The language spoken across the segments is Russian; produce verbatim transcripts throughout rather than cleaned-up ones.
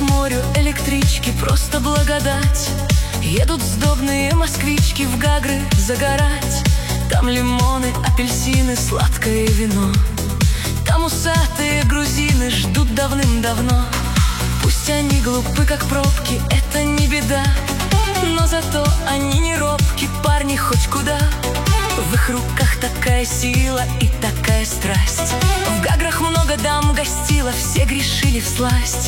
морю электрички, просто благодать. Едут сдобные москвички в Гагры загорать. Там лимоны, апельсины, сладкое вино. Там усатые грузины ждут давным-давно. Пусть они глупы, как пробки, это не беда, но зато они не робки, парни хоть куда. В их руках такая сила и такая страсть. В Гаграх много дам гостило, все грешили всласть.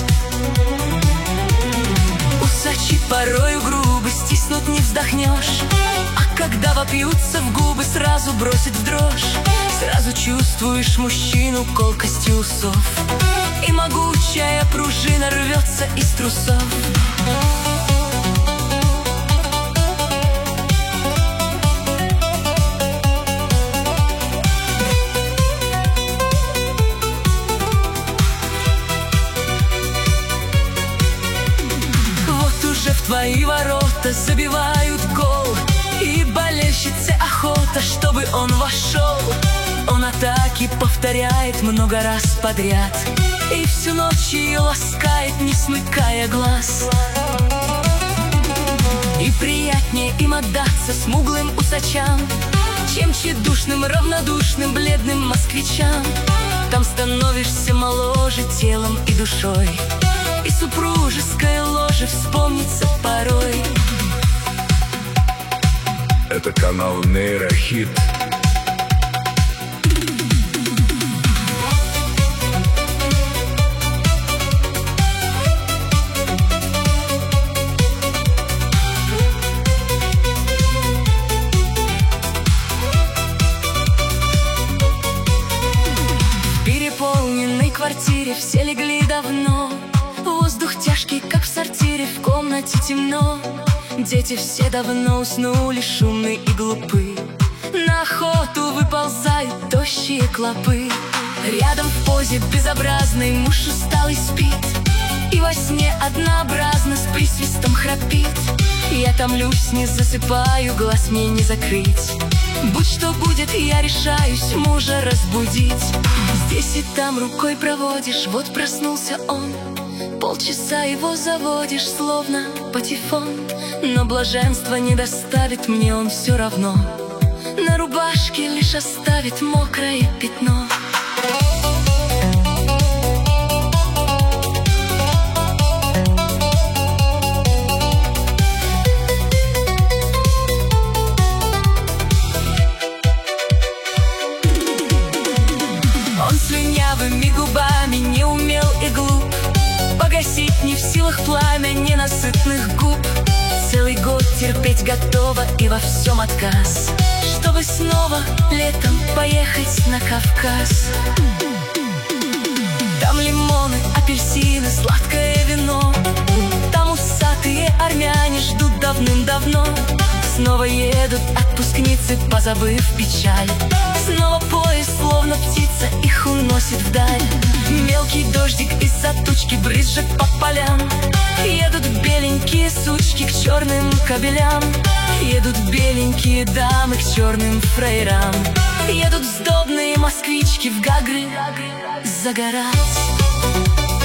Усачи порою грубы, стиснут не вздохнешь, а когда вопьются в губы, сразу бросит в дрожь. Сразу чувствуешь мужчину колкостью усов, и могучая пружина рвется из трусов. В твои ворота забивают гол, и болельщице охота, чтобы он вошел. Он атаки повторяет много раз подряд, и всю ночь ее ласкает, не смыкая глаз. И приятнее им отдаться смуглым усачам, чем тщедушным, равнодушным, бледным москвичам. Там становишься моложе телом и душой, и супружеское ложе вспомнится порой. Это канал Нейрохит. В переполненной квартире все легли давно. Воздух тяжкий, как в сортире, в комнате темно. Дети все давно уснули, шумны и глупы. На охоту выползают тощие клопы. Рядом в позе безобразной муж усталый спит, и во сне однообразно с присвистом храпит. Я томлюсь, не засыпаю, глаз мне не закрыть. Будь что будет, я решаюсь мужа разбудить. Здесь и там рукой проводишь, вот проснулся он. Полчаса его заводишь, словно патефон, но блаженства не доставит мне он все равно. На рубашке лишь оставит мокрое пятно. Он слюнявыми губами не умел и глуп погасить не в силах пламя ненасытных губ. Целый год терпеть готова и во всем отказ, чтобы снова летом поехать на Кавказ. Там лимоны, апельсины, сладкое вино. Там усатые армяне ждут давным-давно. Снова едут отпускницы, позабыв печаль. Снова поезд, словно птица, их уносит вдаль. Мелкий дождик из-за тучки брызжет по полям. Едут беленькие сучки к черным кабелям. Едут беленькие дамы к черным фрейрам. Едут сдобные москвички в Гагры загорать.